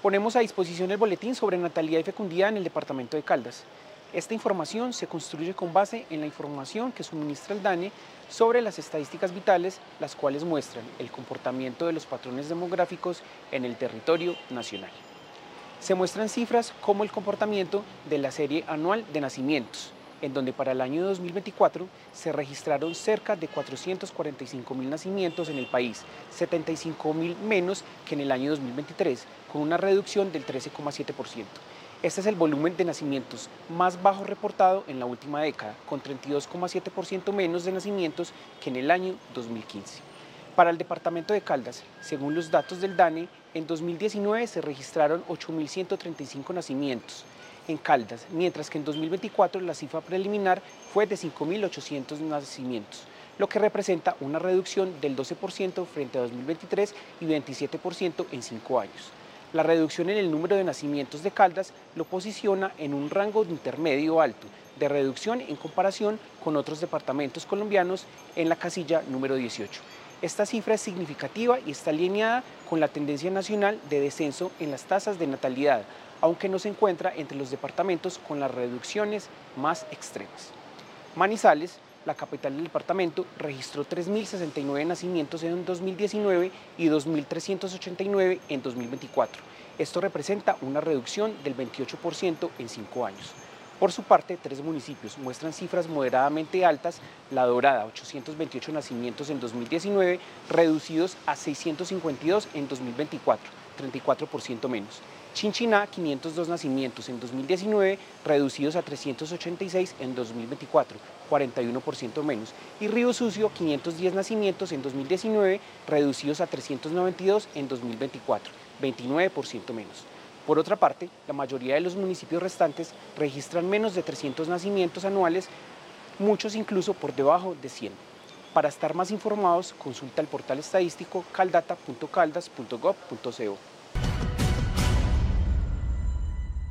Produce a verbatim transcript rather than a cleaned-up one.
Ponemos a disposición el boletín sobre natalidad y fecundidad en el departamento de Caldas. Esta información se construye con base en la información que suministra el DANE sobre las estadísticas vitales, las cuales muestran el comportamiento de los patrones demográficos en el territorio nacional. Se muestran cifras como el comportamiento de la serie anual de nacimientos, en donde para el año dos mil veinticuatro se registraron cerca de cuatrocientos cuarenta y cinco mil nacimientos en el país, setenta y cinco mil menos que en el año dos mil veintitrés, con una reducción del trece coma siete por ciento. Este es el volumen de nacimientos más bajo reportado en la última década, con treinta y dos coma siete por ciento menos de nacimientos que en el año dos mil quince. Para el departamento de Caldas, según los datos del DANE, en dos mil diecinueve se registraron ocho mil ciento treinta y cinco nacimientos en Caldas, mientras que en dos mil veinticuatro la cifra preliminar fue de cinco mil ochocientos nacimientos, lo que representa una reducción del doce por ciento frente a dos mil veintitrés y veintisiete por ciento en cinco años. La reducción en el número de nacimientos de Caldas lo posiciona en un rango de intermedio alto de reducción en comparación con otros departamentos colombianos en la casilla número dieciocho. Esta cifra es significativa y está alineada con la tendencia nacional de descenso en las tasas de natalidad, aunque no se encuentra entre los departamentos con las reducciones más extremas. Manizales, la capital del departamento, registró tres mil sesenta y nueve nacimientos en dos mil diecinueve y dos mil trescientos ochenta y nueve en dos mil veinticuatro. Esto representa una reducción del veintiocho por ciento en cinco años. Por su parte, tres municipios muestran cifras moderadamente altas: La Dorada, ochocientos veintiocho nacimientos en dos mil diecinueve, reducidos a seiscientos cincuenta y dos en dos mil veinticuatro, treinta y cuatro por ciento menos. Chinchiná, quinientos dos nacimientos en dos mil diecinueve, reducidos a trescientos ochenta y seis en dos mil veinticuatro, cuarenta y uno por ciento menos. Y Río Sucio, quinientos diez nacimientos en dos mil diecinueve, reducidos a trescientos noventa y dos en dos mil veinticuatro, veintinueve por ciento menos. Por otra parte, la mayoría de los municipios restantes registran menos de trescientos nacimientos anuales, muchos incluso por debajo de cien. Para estar más informados, consulta el portal estadístico caldata punto caldas punto gob punto co.